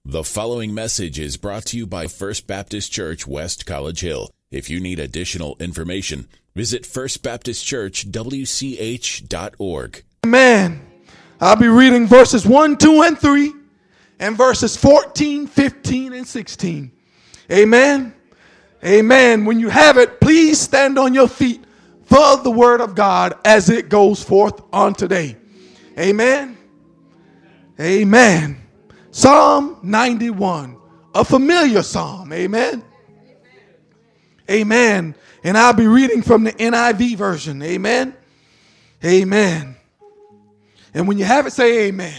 The following message is brought to you by First Baptist Church, West College Hill. If you need additional information, visit firstbaptistchurchwch.org. Amen. I'll be reading verses 1, 2, and 3, and verses 14, 15, and 16. Amen. Amen. When you have it, please stand on your feet for the word of God as it goes forth on today. Amen. Amen. Psalm 91, a familiar psalm. Amen. Amen. And I'll be reading from the NIV version. Amen. Amen. And when you have it, say amen.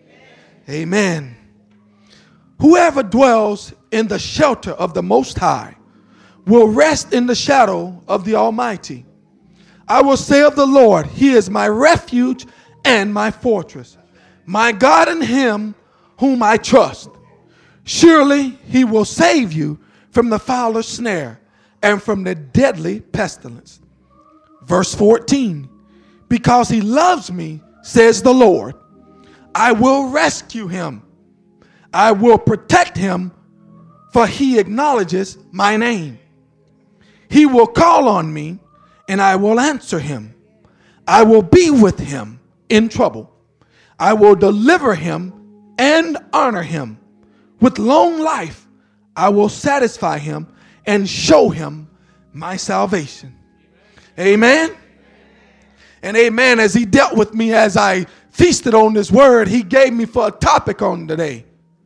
Amen. Whoever dwells in the shelter of the Most High will rest in the shadow of the Almighty. I will say of the Lord, He is my refuge and my fortress, my God, in Him whom I trust. Surely He will save you from the fowler's snare and from the deadly pestilence. Verse 14, because He loves me, says the Lord, I will rescue him. I will protect him, for he acknowledges my name. He will call on me, and I will answer him. I will be with him in trouble. I will deliver him and honor him. With long life, I will satisfy him and show him my salvation. Amen. And amen. As he dealt with me as I feasted on this word, he gave me for a topic on today.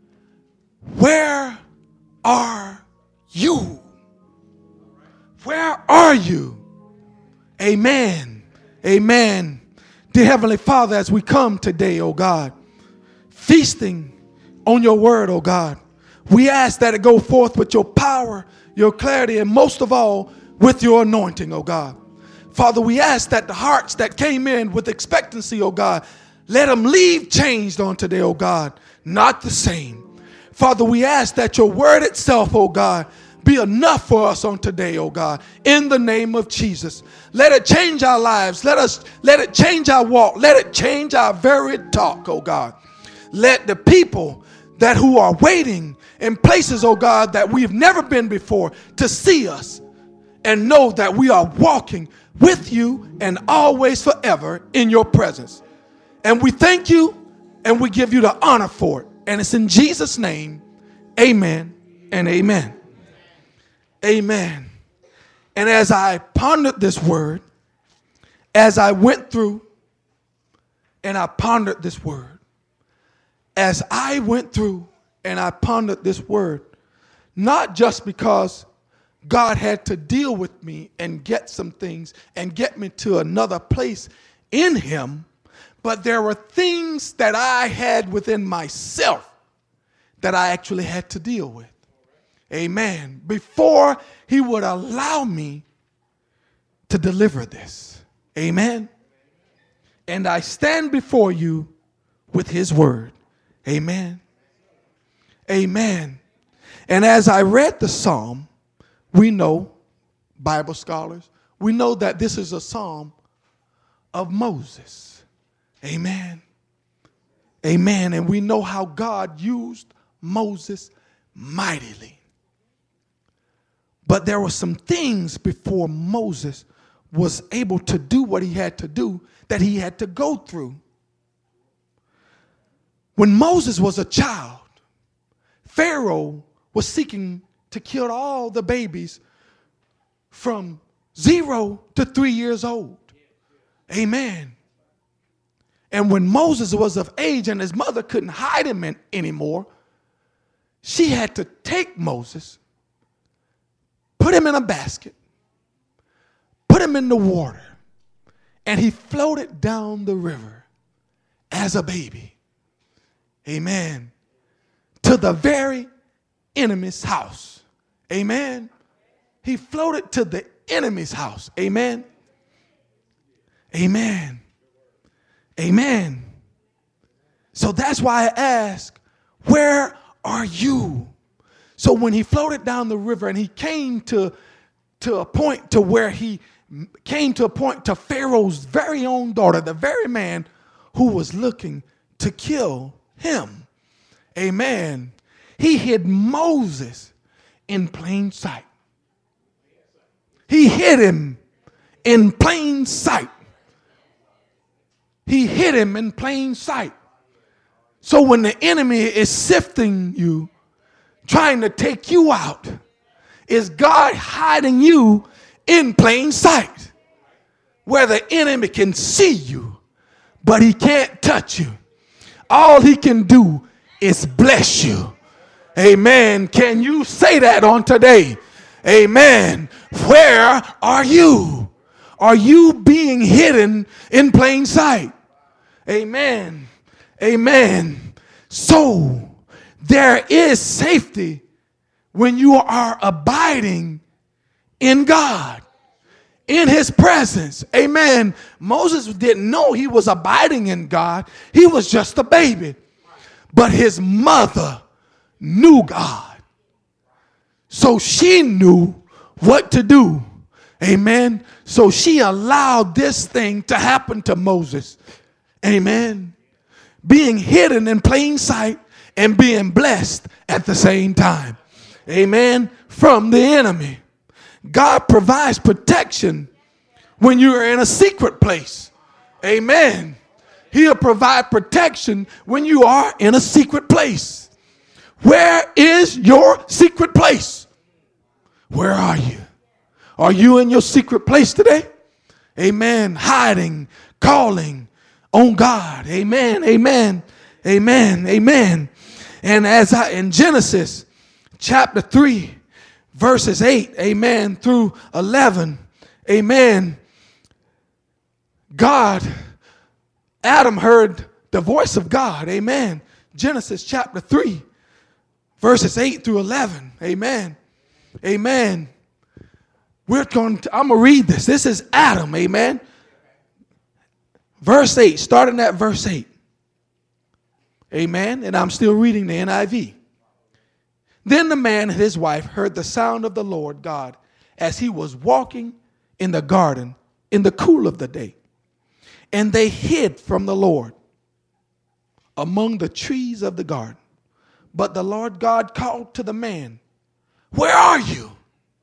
Where are you? Where are you? Amen. Amen. Dear Heavenly Father, as we come today, oh God, feasting on your word, oh God, we ask that it go forth with your power, your clarity, and most of all, with your anointing, oh God. Father, we ask that the hearts that came in with expectancy, oh God, let them leave changed on today, oh God, not the same. Father, we ask that your word itself, oh God, be enough for us on today, oh God, in the name of Jesus. Let it change our lives. Let it change our walk. Let it change our very talk, oh God. Let the people that who are waiting in places, oh God, that we've never been before to see us and know that we are walking with you and always forever in your presence. And we thank you and we give you the honor for it. And it's in Jesus' name, amen and amen. Amen. And as I pondered this word, as I went through and I pondered this word, as I went through and I pondered this word, not just because God had to deal with me and get some things and get me to another place in him, but there were things that I had within myself that I actually had to deal with. Amen. Before he would allow me to deliver this. Amen. And I stand before you with his word. Amen. Amen. And as I read the psalm, we know, Bible scholars, we know that this is a psalm of Moses. Amen. Amen. And we know how God used Moses mightily. But there were some things before Moses was able to do what he had to do that he had to go through. When Moses was a child, Pharaoh was seeking to kill all the babies from 0 to 3 years old. Amen. And when Moses was of age and his mother couldn't hide him anymore, she had to take Moses, put him in a basket, put him in the water, and he floated down the river as a baby. Amen. To the very enemy's house. Amen. He floated to the enemy's house. Amen. Amen. Amen. So that's why I ask, where are you? So when he floated down the river and he came to a point to where he came to a point to Pharaoh's very own daughter, the very man who was looking to kill him. Amen. He hid Moses in plain sight. He hid him in plain sight. He hid him in plain sight. So when the enemy is sifting you, trying to take you out, is God hiding you in plain sight, where the enemy can see you, but he can't touch you. All he can do is bless you. Amen. Can you say that on today? Amen. Where are you? Are you being hidden in plain sight? Amen. Amen. So there is safety when you are abiding in God, in his presence. Amen. Moses didn't know he was abiding in God. He was just a baby. But his mother knew God. So she knew what to do. Amen. So she allowed this thing to happen to Moses. Amen. Being hidden in plain sight and being blessed at the same time. Amen. From the enemy. God provides protection when you are in a secret place. Amen. He'll provide protection when you are in a secret place. Where is your secret place? Where are you? Are you in your secret place today? Amen. Hiding, calling on God. Amen. Amen. Amen. Amen. And in Genesis chapter 3, verses 8, amen, through 11, amen, Adam heard the voice of God. Amen. Genesis chapter 3, verses 8 through 11. Amen. Amen. I'm going to read this. This is Adam. Amen. Verse 8, starting at verse 8. Amen. And I'm still reading the NIV. Then the man and his wife heard the sound of the Lord God as he was walking in the garden in the cool of the day. And they hid from the Lord among the trees of the garden. But the Lord God called to the man, "Where are you?"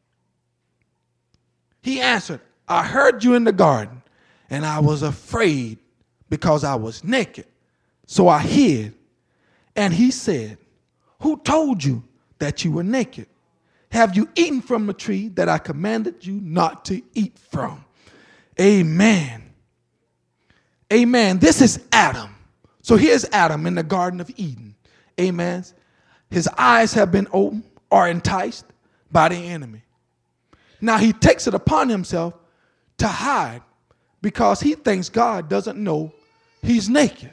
He answered, "I heard you in the garden, and I was afraid because I was naked. So I hid." And he said, "Who told you that you were naked? Have you eaten from the tree that I commanded you not to eat from?" Amen. Amen. This is Adam. So here's Adam in the Garden of Eden. Amen. His eyes have been opened or enticed by the enemy. Now he takes it upon himself to hide because he thinks God doesn't know he's naked.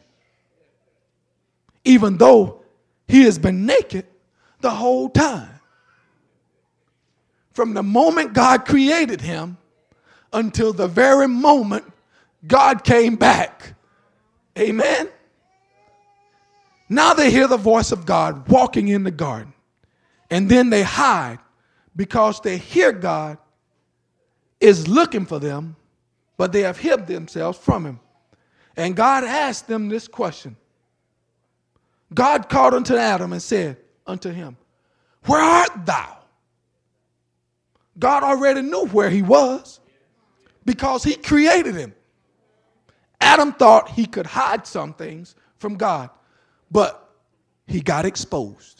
Even though he has been naked the whole time. From the moment God created him until the very moment God came back. Amen. Now they hear the voice of God walking in the garden. And then they hide because they hear God is looking for them, but they have hid themselves from him. And God asked them this question. God called unto Adam and said unto him, "Where art thou?" God already knew where he was because he created him. Adam thought he could hide some things from God, but he got exposed.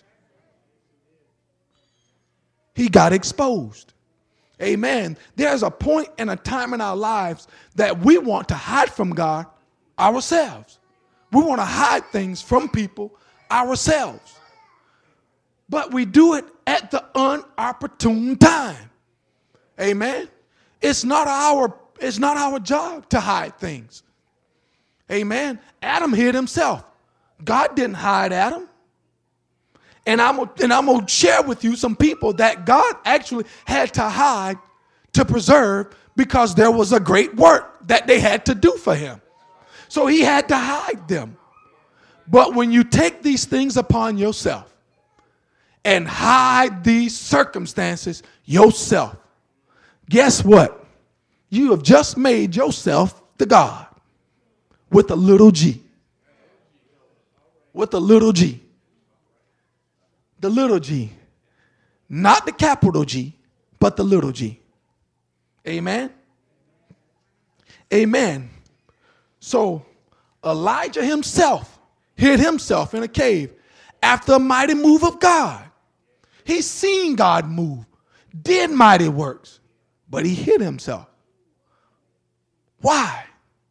He got exposed. Amen. There's a point and a time in our lives that we want to hide from God ourselves. We want to hide things from people ourselves. But we do it at the unopportune time. Amen. It's not our job to hide things. Amen. Adam hid himself. God didn't hide Adam. And I'm going to share with you some people that God actually had to hide to preserve because there was a great work that they had to do for him. So he had to hide them. But when you take these things upon yourself and hide these circumstances yourself, guess what? You have just made yourself the God with a little g. With a little g. the little g. Not the capital G, but the little g. Amen? Amen. So Elijah himself hid himself in a cave after a mighty move of God. He seen God move, did mighty works, but he hid himself. Why?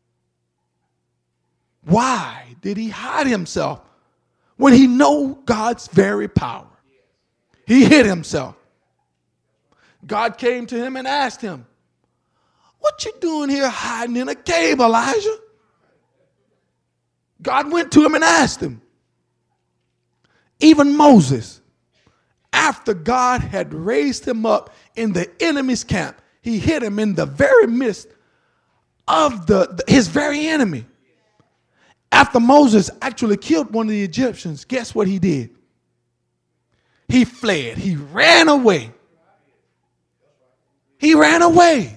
Why did he hide himself when he know God's very power? He hid himself. God came to him and asked him, what you doing here hiding in a cave, Elijah? God went to him and asked him. Even Moses, after God had raised him up in the enemy's camp, he hid him in the very midst of his very enemy. After Moses actually killed one of the Egyptians, guess what he did? He fled. He ran away. He ran away.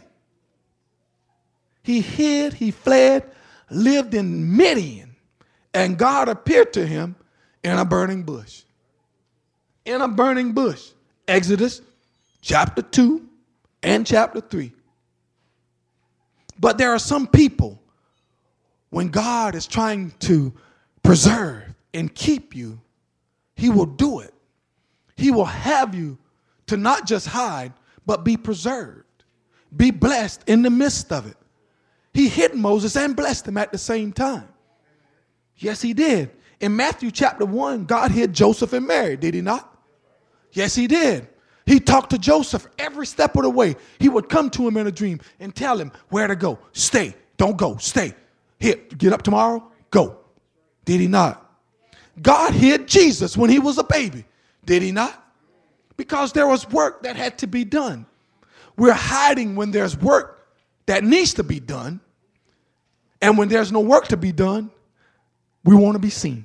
He hid, he fled, lived in Midian, and God appeared to him in a burning bush. In a burning bush. Exodus chapter 2 and chapter 3. But there are some people, when God is trying to preserve and keep you, he will do it. He will have you to not just hide, but be preserved. Be blessed in the midst of it. He hid Moses and blessed him at the same time. Yes, he did. In Matthew chapter 1, God hid Joseph and Mary, did he not? Yes, he did. He talked to Joseph every step of the way. He would come to him in a dream and tell him where to go. Stay. Don't go. Stay. Here, get up tomorrow. Go. Did he not? God hid Jesus when he was a baby. Did he not? Because there was work that had to be done. We're hiding when there's work that needs to be done. And when there's no work to be done, we want to be seen.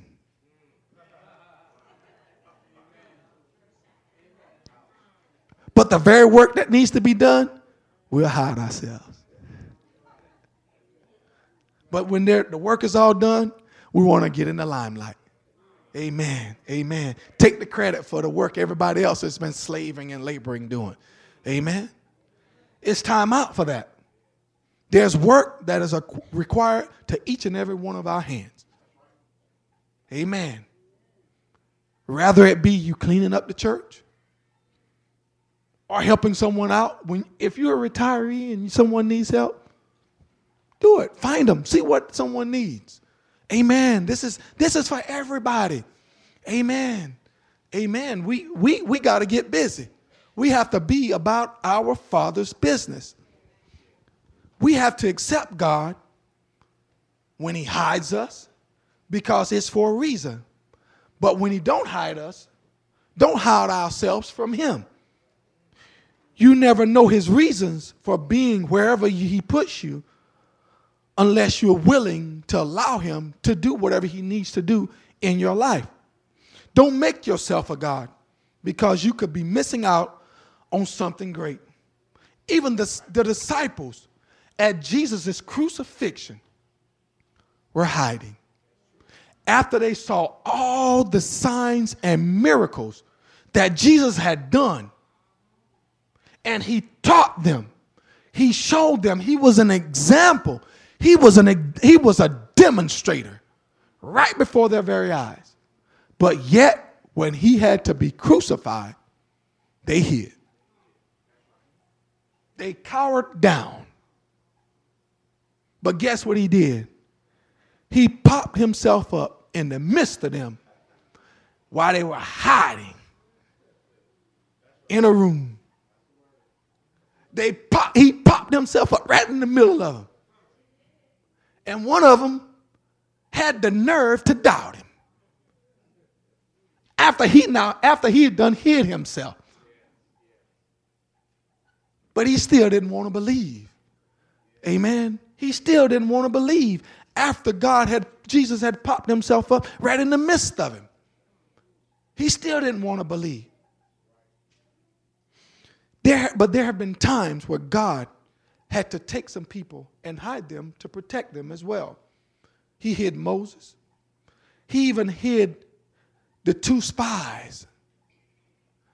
But the very work that needs to be done, we'll hide ourselves. But when the work is all done, we want to get in the limelight. Amen. Amen. Take the credit for the work everybody else has been slaving and laboring doing. Amen. It's time out for that. There's work that is required to each and every one of our hands. Amen. Rather it be you cleaning up the church or helping someone out. If you're a retiree and someone needs help, do it. Find them. See what someone needs. Amen. This is for everybody. Amen. Amen. We got to get busy. We have to be about our Father's business. We have to accept God when he hides us because it's for a reason. But when he don't hide us, don't hide ourselves from him. You never know his reasons for being wherever he puts you unless you're willing to allow him to do whatever he needs to do in your life. Don't make yourself a God because you could be missing out on something great. Even the disciples at Jesus' crucifixion were hiding. After they saw all the signs and miracles that Jesus had done, and he taught them, he showed them, he was an example. He was a demonstrator right before their very eyes. But yet, when he had to be crucified, they hid. They cowered down. But guess what he did? He popped himself up in the midst of them while they were hiding in a room. He popped himself up right in the middle of them. And one of them had the nerve to doubt him. After he had done hid himself. But he still didn't want to believe. Amen. He still didn't want to believe after Jesus had popped himself up right in the midst of him. He still didn't want to believe. But there have been times where God had to take some people and hide them to protect them as well. He hid Moses. He even hid the two spies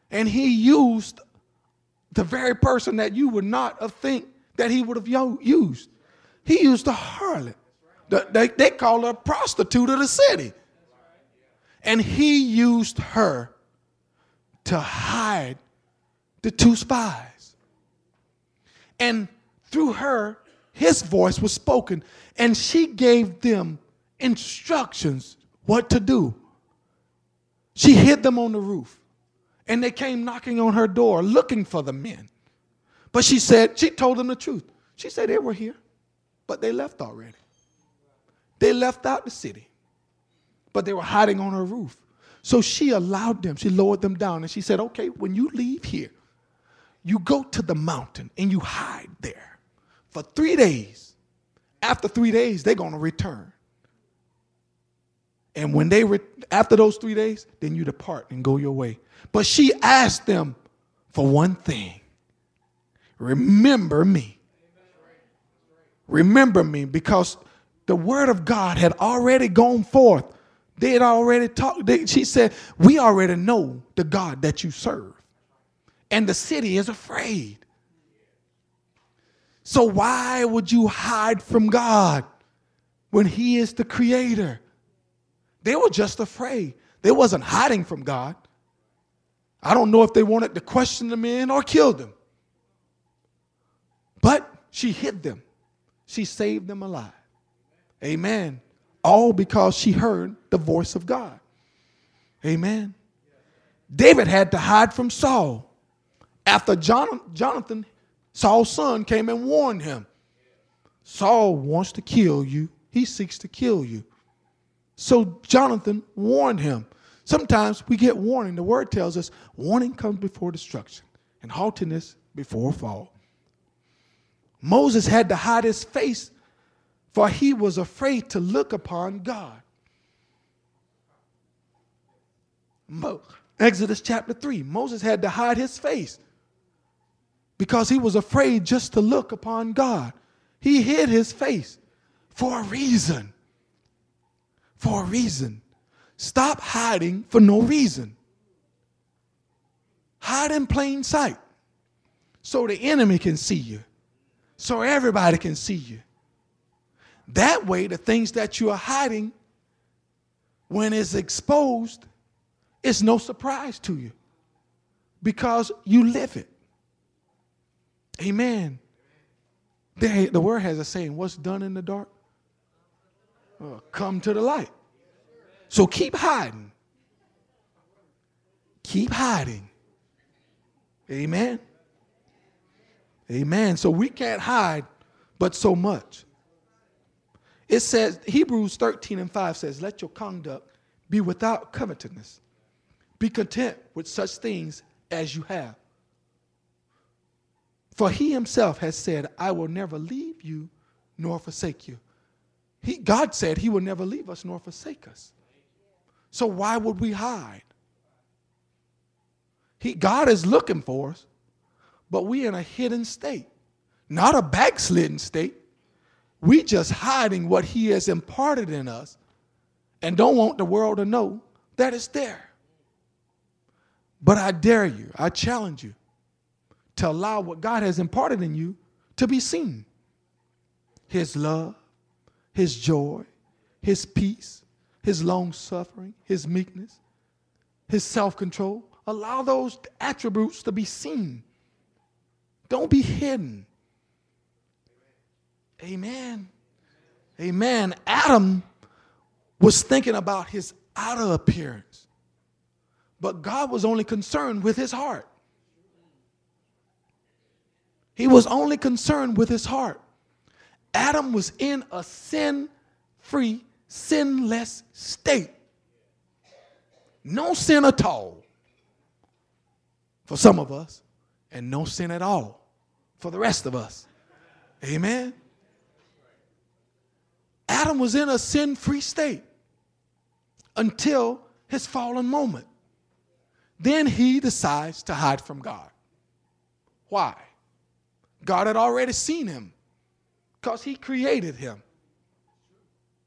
And he used the very person that you would not have think that he would have used. He used a harlot. They call her a prostitute of the city. And he used her to hide the two spies. And through her, his voice was spoken, and she gave them instructions what to do. She hid them on the roof, and they came knocking on her door looking for the men. But she told them the truth. She said they were here, but they left already. They left out the city, but they were hiding on her roof. So she allowed them, she lowered them down, and she said, okay, when you leave here, you go to the mountain and you hide there for 3 days. After 3 days, they're going to return. And when after those 3 days, then you depart and go your way. But she asked them for one thing. Remember me. Remember me, because the word of God had already gone forth. They had already talked. She said, we already know the God that you serve. And the city is afraid. So why would you hide from God when he is the creator? They were just afraid. They wasn't hiding from God. I don't know if they wanted to question the men or kill them. But she hid them. She saved them alive. Amen. All because she heard the voice of God. Amen. David had to hide from Saul after Jonathan, Saul's son, came and warned him. Saul wants to kill you. He seeks to kill you. So Jonathan warned him. Sometimes we get warning. The word tells us warning comes before destruction and haughtiness before a fall. Moses had to hide his face, for he was afraid to look upon God. Exodus chapter 3, Moses had to hide his face because he was afraid just to look upon God. He hid his face for a reason. For a reason. Stop hiding for no reason. Hide in plain sight so the enemy can see you, so everybody can see you. That way, the things that you are hiding, when it's exposed, it's no surprise to you because you live it. Amen. The word has a saying, what's done in the dark? Come to the light. So keep hiding. Keep hiding. Amen. Amen. So we can't hide but so much. It says, Hebrews 13:5 says, let your conduct be without covetousness. Be content with such things as you have. For he himself has said, I will never leave you nor forsake you. God said he will never leave us nor forsake us. So why would we hide? God is looking for us, but we in a hidden state, not a backslidden state. We just hiding what he has imparted in us and don't want the world to know that it's there. But I dare you, I challenge you to allow what God has imparted in you to be seen. His love, his joy, his peace, his long suffering, his meekness, his self-control. Allow those attributes to be seen. Don't be hidden. Amen. Amen. Adam was thinking about his outer appearance, but God was only concerned with his heart. He was only concerned with his heart. Adam was in a sin-free, sinless state. No sin at all for some of us, and no sin at all for the rest of us. Amen. Adam was in a sin-free state until his fallen moment. Then he decides to hide from God. Why? God had already seen him because he created him.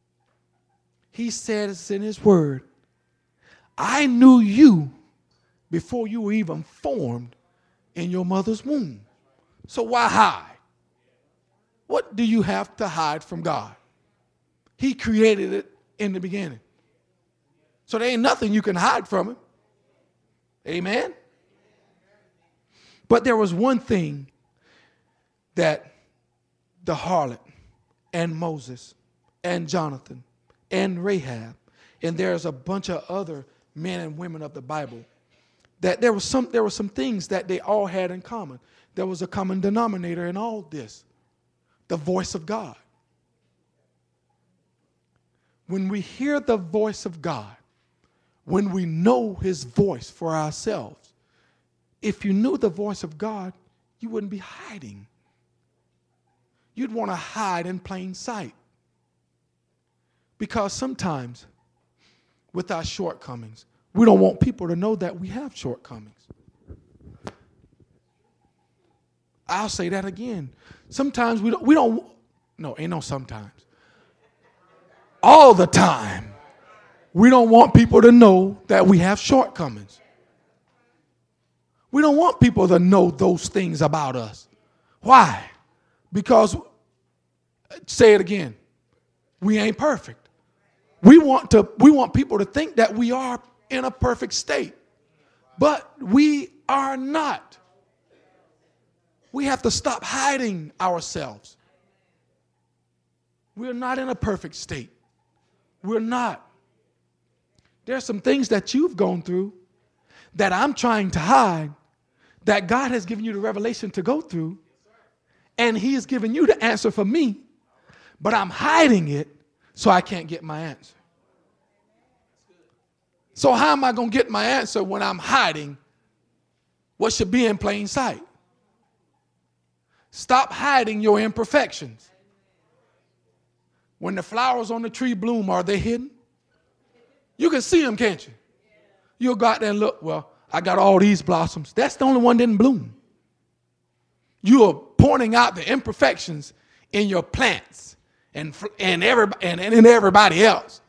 He says in his word, I knew you before you were even formed in your mother's womb. So why hide? What do you have to hide from God? He created it in the beginning. So there ain't nothing you can hide from him. Amen? But there was one thing that the harlot and Moses and Jonathan and Rahab, and there's a bunch of other men and women of the Bible, that there were some things that they all had in common. There was a common denominator in all this: the voice of God. When we hear the voice of God, when we know his voice for ourselves, if you knew the voice of God, you wouldn't be hiding. You'd want to hide in plain sight. Because sometimes, with our shortcomings, we don't want people to know that we have shortcomings. I'll say that again. Sometimes ain't no sometimes. All the time, we don't want people to know that we have shortcomings. We don't want people to know those things about us. Why? Because, say it again, we ain't perfect. We want people to think that we are in a perfect state, but we are not. We have to stop hiding ourselves. We're not in a perfect state. We're not. There's some things that you've gone through that I'm trying to hide, that God has given you the revelation to go through, and he has given you the answer for me, but I'm hiding it so I can't get my answer. So how am I going to get my answer when I'm hiding what should be in plain sight? Stop hiding your imperfections. When the flowers on the tree bloom, are they hidden? You can see them, can't you? You'll go out there and look, well, I got all these blossoms. That's the only one that didn't bloom. You are pointing out the imperfections in your plants and in everybody else.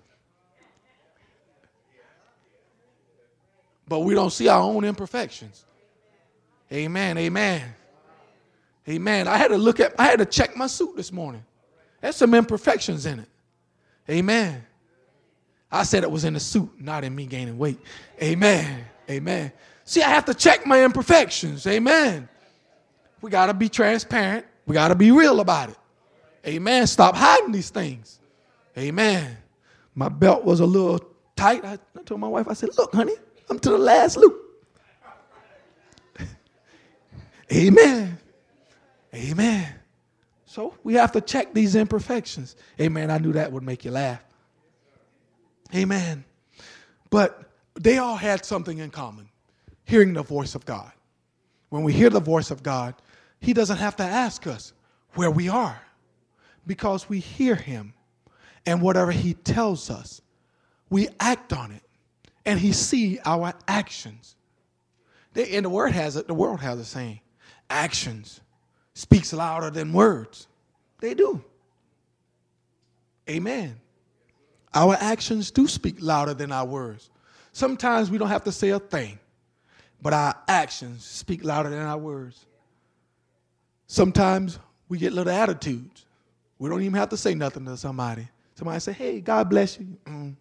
But we don't see our own imperfections. Amen, amen. Amen. I had to check my suit this morning. There's some imperfections in it. Amen. I said it was in the suit, not in me gaining weight. Amen. Amen. See, I have to check my imperfections. Amen. We got to be transparent. We got to be real about it. Amen. Stop hiding these things. Amen. My belt was a little tight. I told my wife, I said, look, honey, I'm to the last loop. Amen. Amen. So we have to check these imperfections. Amen. I knew that would make you laugh. Amen. But they all had something in common: hearing the voice of God. When we hear the voice of God, he doesn't have to ask us where we are, because we hear him. And whatever he tells us, we act on it. And he sees our actions. And the world has a saying: actions speaks louder than words. They do. Amen. Our actions do speak louder than our words. Sometimes we don't have to say a thing, but our actions speak louder than our words. Sometimes we get little attitudes. We don't even have to say nothing to somebody. Somebody say, hey, God bless you.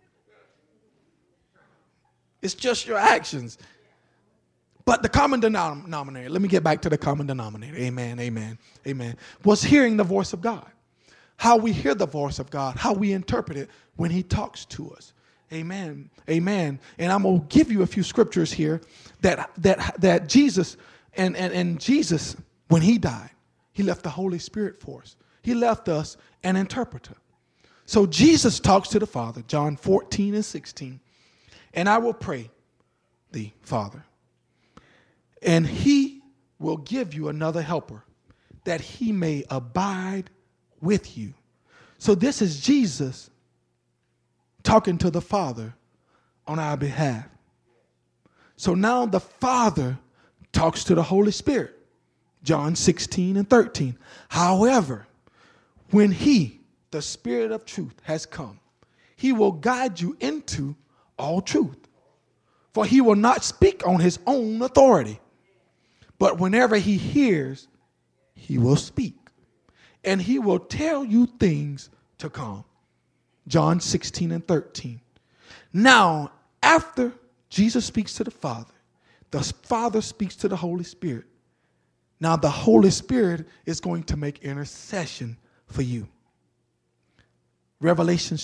It's just your actions. But the common denominator, let me get back to the common denominator. Amen, amen, amen. Was hearing the voice of God. How we hear the voice of God, how we interpret it when he talks to us. Amen, amen. And I'm going to give you a few scriptures here that Jesus, and Jesus, when he died, he left the Holy Spirit for us. He left us an interpreter. So Jesus talks to the Father, John 14 and 16. And I will pray thee, Father, and he will give you another helper, that he may abide with you. So this is Jesus talking to the Father on our behalf. So now the Father talks to the Holy Spirit, John 16 and 13. However, when he, the Spirit of truth, has come, he will guide you into all truth. For he will not speak on his own authority, but whenever he hears, he will speak, and he will tell you things to come. John 16:13. Now, after Jesus speaks to the Father speaks to the Holy Spirit. Now, the Holy Spirit is going to make intercession for you. Revelations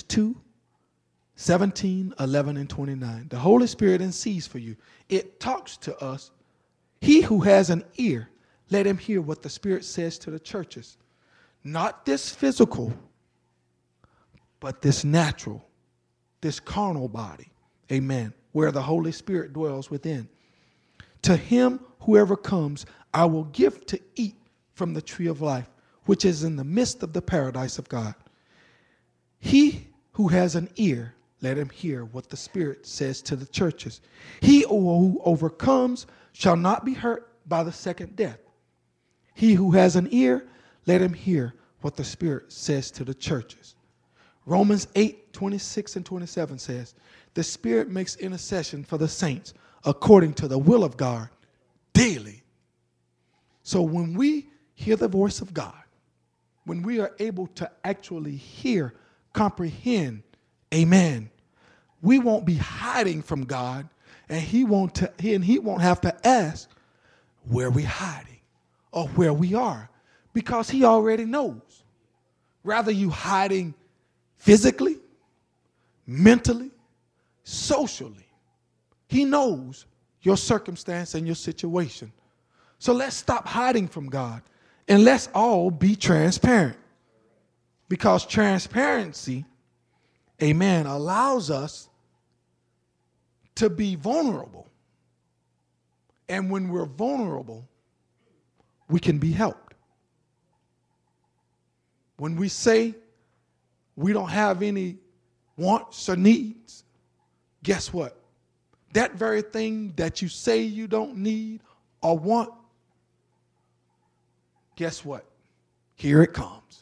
2:17, 11, and 29. The Holy Spirit intercedes for you. It talks to us. He who has an ear, let him hear what the Spirit says to the churches. Not this physical, but this natural, this carnal body. Amen. Where the Holy Spirit dwells within. To him, whoever comes, I will give to eat from the tree of life, which is in the midst of the paradise of God. He who has an ear, let him hear what the Spirit says to the churches. He who overcomes shall not be hurt by the second death. He who has an ear, let him hear what the Spirit says to the churches. Romans 8:26 and 27 says, the Spirit makes intercession for the saints according to the will of God daily. So when we hear the voice of God, when we are able to actually hear, comprehend, amen, we won't be hiding from God, and he won't have to ask where we're hiding or where we are, because he already knows. Rather you hiding physically, mentally, socially, he knows your circumstance and your situation. So let's stop hiding from God, and let's all be transparent, because transparency, amen, allows us to be vulnerable. And when we're vulnerable, we can be helped. When we say we don't have any wants or needs, guess what? That very thing that you say you don't need or want, guess what? Here it comes.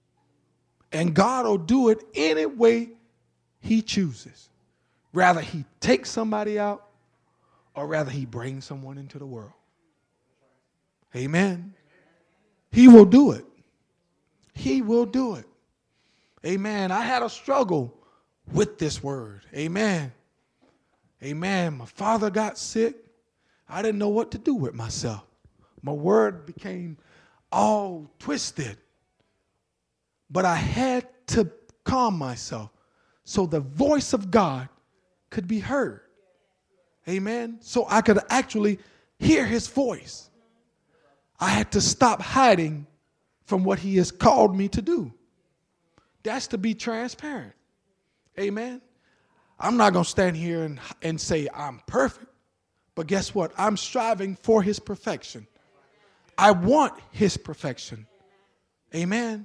And God will do it any way he chooses. Rather he takes somebody out, or rather he brings someone into the world. Amen. He will do it. He will do it. Amen. I had a struggle with this word. Amen. Amen. My father got sick. I didn't know what to do with myself. My word became all twisted. But I had to calm myself so the voice of God could be heard. Amen. So I could actually hear his voice. I had to stop hiding from what he has called me to do. That's to be transparent. Amen. I'm not going to stand here and say I'm perfect. But guess what? I'm striving for his perfection. I want his perfection. Amen.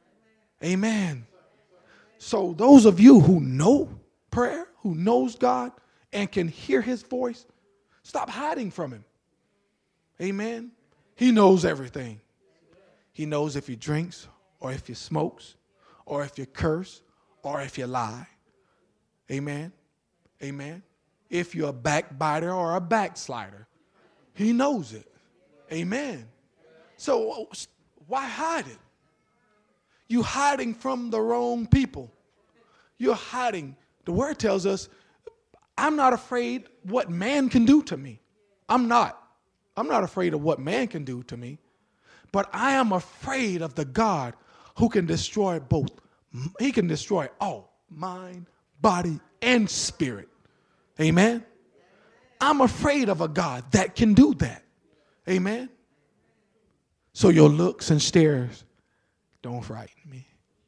Amen. So those of you who know prayer, who knows God and can hear his voice, stop hiding from him. Amen. He knows everything. He knows if you drinks or if you smokes or if you curse or if you lie. Amen. Amen. If you're a backbiter or a backslider, he knows it. Amen. So why hide it? You're hiding from the wrong people. You're hiding. The word tells us, I'm not afraid what man can do to me. I'm not afraid of what man can do to me. But I am afraid of the God who can destroy both. He can destroy all, mind, body, and spirit. Amen. I'm afraid of a God that can do that. Amen. So your looks and stares don't frighten me.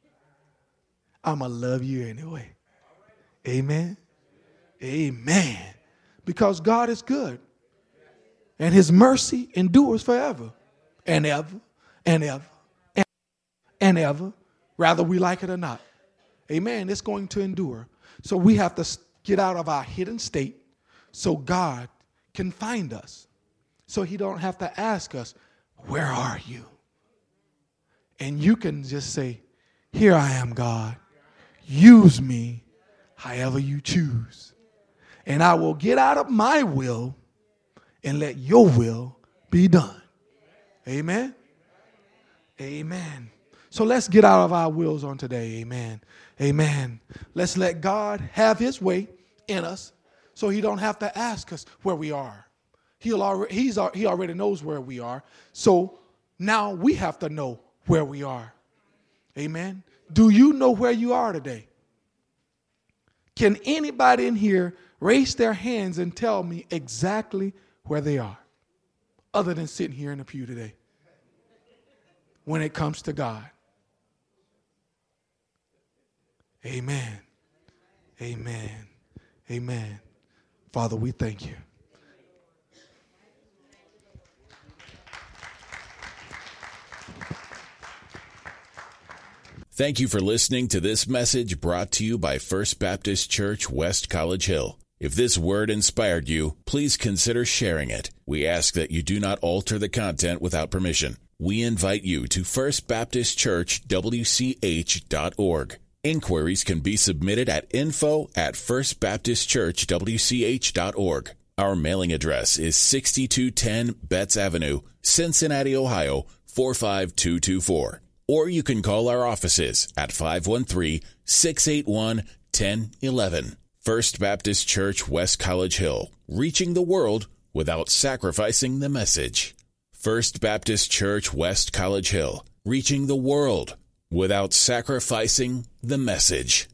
I'm going to love you anyway. Amen. Amen. Because God is good. And his mercy endures forever and ever and ever and ever, whether we like it or not. Amen. It's going to endure. So we have to get out of our hidden state so God can find us. So he don't have to ask us, where are you? And you can just say, here I am, God. Use me however you choose. And I will get out of my will and let your will be done. Amen. Amen. So let's get out of our wills on today. Amen. Amen. Let's let God have his way in us so he don't have to ask us where we are. He already knows where we are. So now we have to know where we are. Amen. Do you know where you are today? Can anybody in here raise their hands and tell me exactly where they are, other than sitting here in the pew today, when it comes to God? Amen. Amen. Amen. Father, we thank you. Thank you for listening to this message brought to you by First Baptist Church, West College Hill. If this word inspired you, please consider sharing it. We ask that you do not alter the content without permission. We invite you to firstbaptistchurchwch.org. Inquiries can be submitted at info@firstbaptistchurchwch.org. Our mailing address is 6210 Betts Avenue, Cincinnati, Ohio, 45224. Or you can call our offices at 513-681-1011. First Baptist Church, West College Hill, reaching the world without sacrificing the message. First Baptist Church, West College Hill, reaching the world without sacrificing the message.